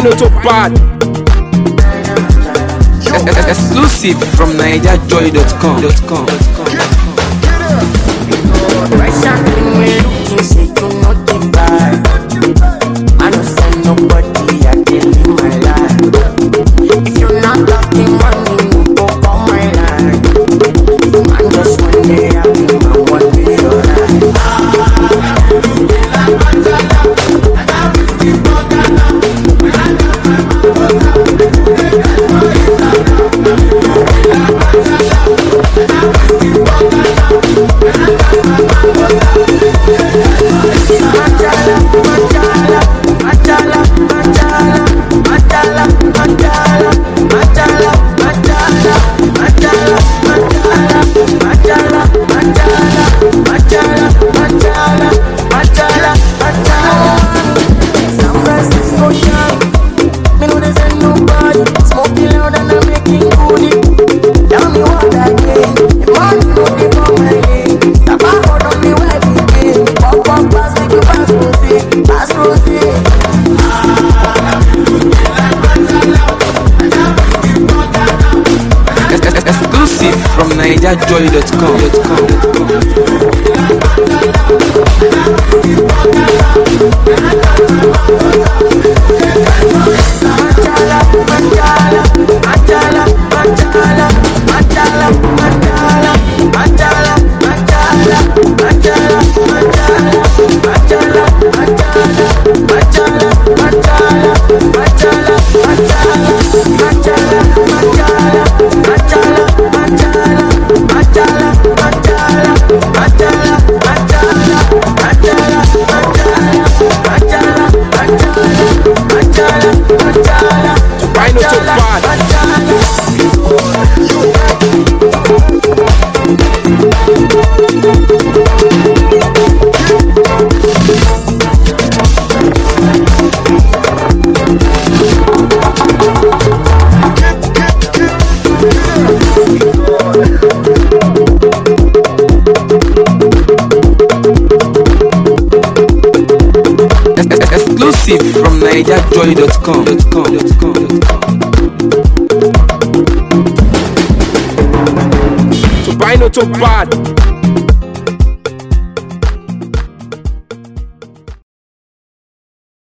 Rhino to bad. Exclusive from NigerJoy.com. I don't send nobody, I can live my life. If you're not talking money, you go call my line. I'm just one day, I'll be my one day, alright. Exclusive from NigerJoy.com. Rhino to bad. Exclusive from NigerJoy.com. So Rhino to bad.